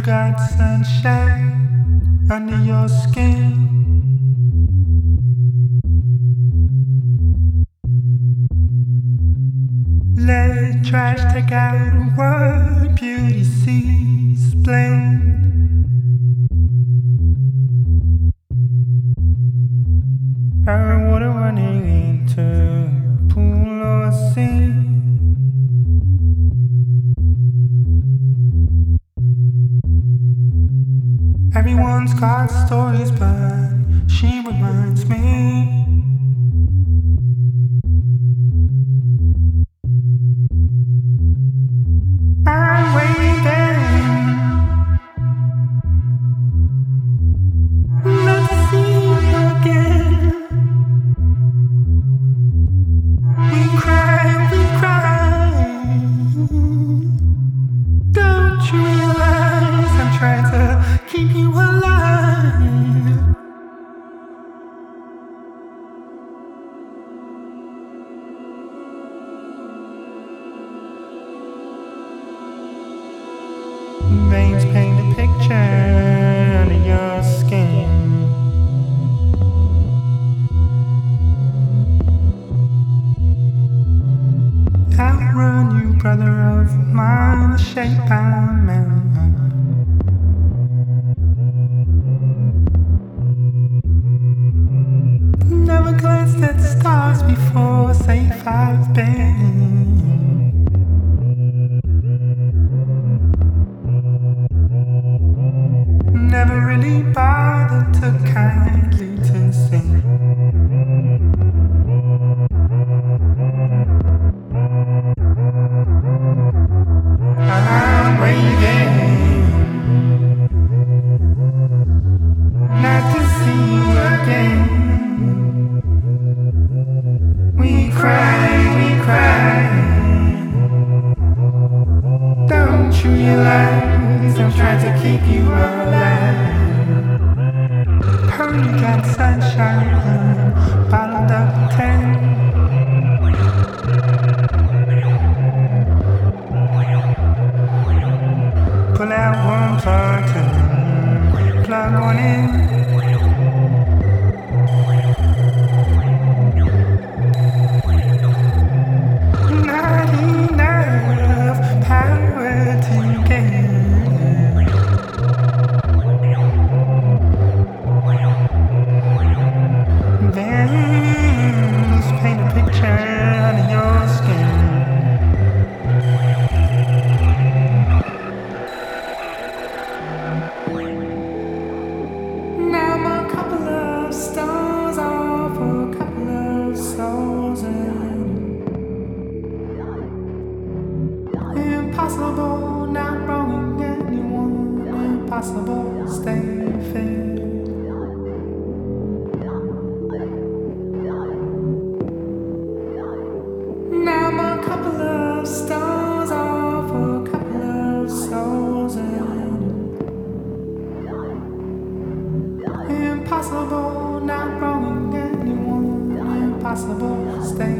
got sunshine under your skin. Let trash take out what beauty sees blend. Burn water running into a pool or sea. Everyone's got stories, but she reminds me. I'm waiting not to see you again. We cry. Don't you realize I'm trying to keep you alive? Veins paint a picture under your skin. Outrun you, brother of mine, the shape I'm in. Never glanced at the stars before, safe I've been. Never really bothered to kindly to sing. I'm waiting not to see you again. We cry. Don't you realize I'm trying to keep you alive? Heard you got sunshine, bottled up 10. Pull out one plug, plug one in. Not enough power to get. Veins paint a picture under your skin. Now I'm a couple of stars off a couple of souls in. Impossible not wronging anyone. Impossible stay fair. Now I'm a couple of stars off a couple of souls in. Impossible not wronging anyone. Impossible stay